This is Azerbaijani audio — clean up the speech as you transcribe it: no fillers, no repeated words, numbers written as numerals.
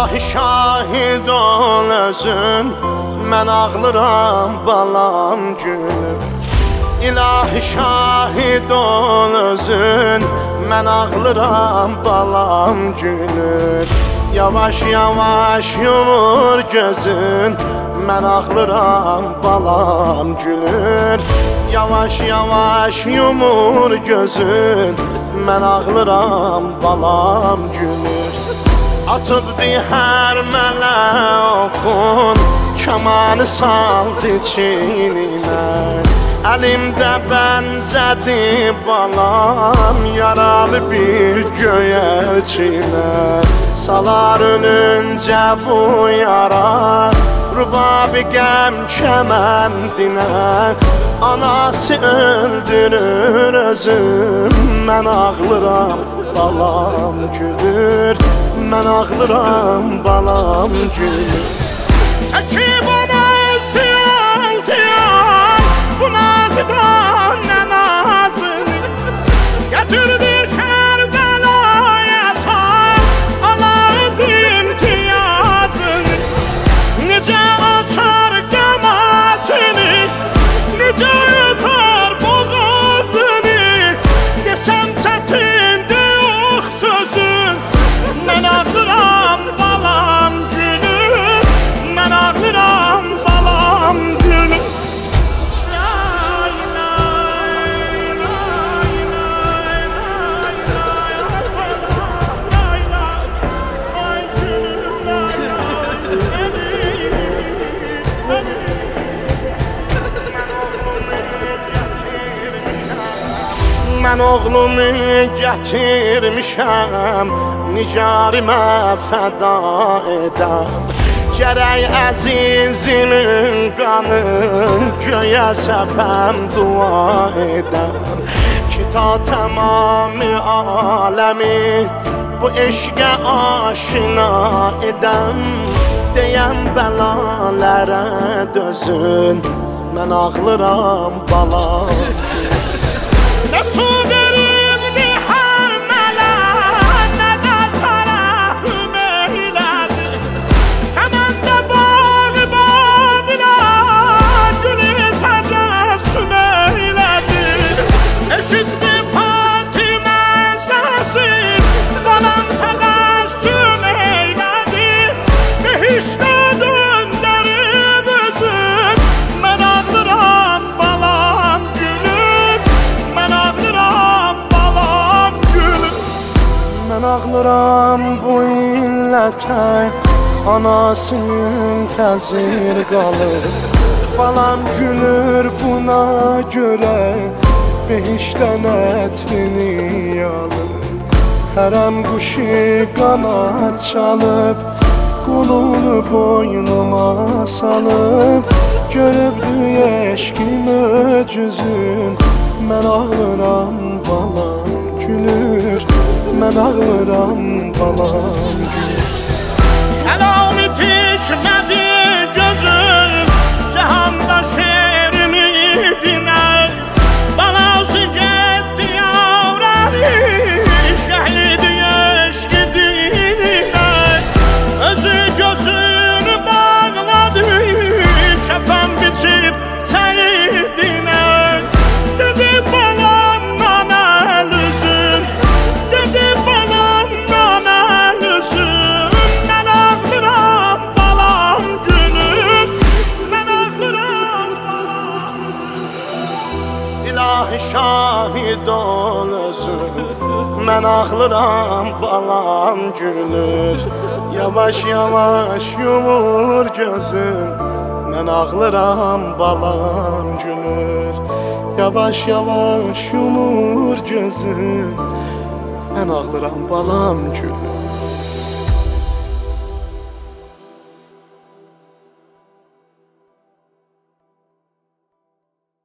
İlahi şahid ol özün, mən ağlıram balam gülür. İlahi şahid ol özün, mən ağlıram balam gülür. Yavaş yavaş yumur gözün, mən ağlıram balam gülür. Yavaş yavaş yumur gözün, mən ağlıram balam gülür. Atıbdı hər mələ oxun, kamanı saldı çiynimə. Əlimdə bənzədi balam, yaralı bir göyərçinə. Salar ölüncə bu yara, rubabi qəm kəməndinə. Anası öldürür özüm, mən ağlıram balam gülür. Mən ağlıram balam gülür. Çəkib ona ziyan diyan, bu nazıdan nə nazını gətirdir Kərbəlaya tar, ala öz imtiyazını. Necə açar qəmatini, necə öpər boğazını. Desəm çətindir yox sözün, mən ağlıram balam gülür. Mən ağlıram balam gülür. Mən oğlumu gətirmişəm, nigarimə fəda edəm. Gərək əzizimin qanın göyə səpəm, dua edəm. Ki ta təmami aləmi bu eşqə aşina edəm. Deyəm bəlalərə dözün, mən ağlıram balam. Nə su veribdi hər mələ, nə də tərəhüm eylədi. Həmən də bağı babilə, gülü təcəssüm eylədi. Eşitdi Fatimə səsi, balam təbəssüm eylədi. Behiştə döndərib özün, mən ağlıram balam gülür. Mən ağlıram balam gülür. Mən ağlıram bu illətə, anasının təsir qalır. Balam gülür buna görə, behişdən ətini alır. Hərəm quşu qanad çalıb, qulunu boynuma salıb. Görübdü eşqim öcüzün, mən ağlıram balam gülür. Mən ağlıram balam gülür. Kəlami tikmədi gözüm, cəhanda şeirimi dinər. Balası getdi yavrəni, şəhidi eşqi dinlər. Özü gözünü bağladı, kəfən biçib səyidinə. Dedi balamdan əl üzüm, dedi balamdan əl üzüm. Mən ağlıram balam gülür, mən ağlıram balam. İlahi şahid ol özün, mən ağlıram balam gülür. Yavaş yavaş yumur gözün, mən ağlıram balam gülür. Yavaş yavaş yumur gözün, mən ağlıram balam gülür.